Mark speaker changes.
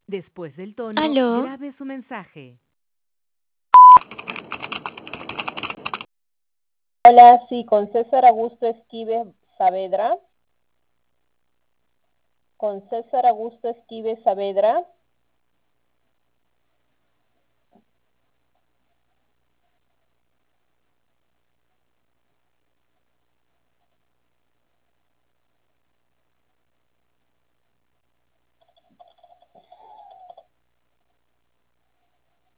Speaker 1: Después del tono,
Speaker 2: ¿Aló?
Speaker 1: grabe su mensaje.
Speaker 3: Hola, sí, con César Augusto Esquives Saavedra. Con César Augusto Esquives Saavedra.